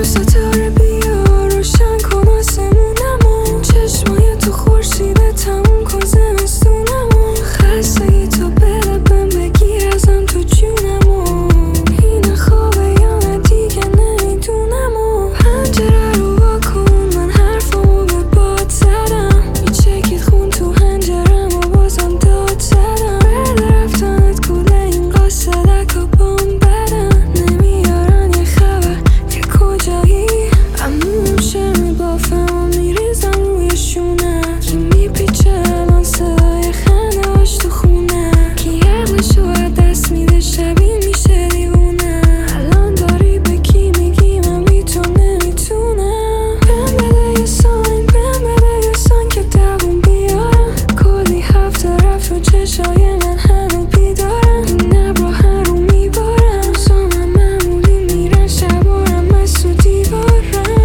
ستاره بیا روشن کن آسمونمو، چشمای تو خورشیده تموم کن زمستونمو، خستگی تو بده بهم بگیر ازم تو جونمو، این خوابه یا نه دیگه نمیدونمو. پنجره رو وا کن من حرفامو به باد زدم، میچکید خون تو هنجرم و بازم داد زدم. بده رفتنت کوله این قاصدک و بام بدن، نمیارن یه خبر که کجایی. عموم شمی بافم و میریزم روی شونه، کی میپیچه الان صدای خنده هاش تو خونه، کی عقلشو از دست میده شبیه میشه دیوونه. الان داری به کی میگی من بی تو نمیتونم؟ بهم بده یه ساین، بهم بده یه ساین که دووم بیارم، کلی هفته رفت و چشای من هنو بیدارم. این ابرا هر رو میبارم روزامم معمولی میرن شبارم از تو دیوارم.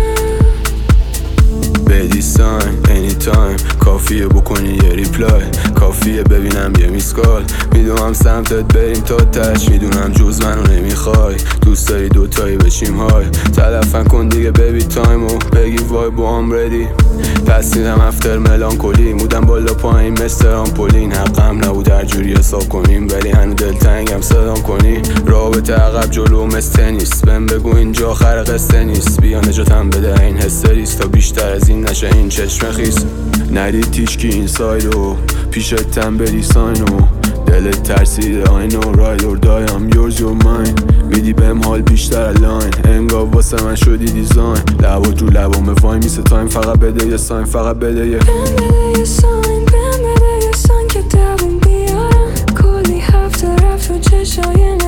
بدی ساین anytime، کافیه بکنی یه ریپلای، کافیه ببینم یه میسکال، میدونم سمتت بریم تا تش، میدونم جز منو نمیخوای، دوست داری دوتایی بچیم های، تلفن کن دیگه بیبی تایمو بگی وای با هم ردی. پس دیدم افتر ملانکولی، مودم بالا پایین مستر آمپولین، حقم نبود هر جوری حساب کنیم ولی هنو دلتنگم صدام کنی. رابطه عقب جلو مثل تنیس، بهم بگو اینجا آخر قصه نیست، بیا نجاتم بده این هستریس تا بیشتر از این نشه این چشم خیس. ندید تیشکی این سایدو پیشتم بری ساینو، دلت ترسیده I know ride or die I'm yours you're mine، میدی بهم حال بیشتر الان انگار واسه من شدی دیزاین، لبات رو لبامه وای میسه تایم، فقط بده یه ساین فقط بده یه بهم بده یه ساین، بهم بده یه ساین که دووم بیارم، کلی هفته رفت و چشای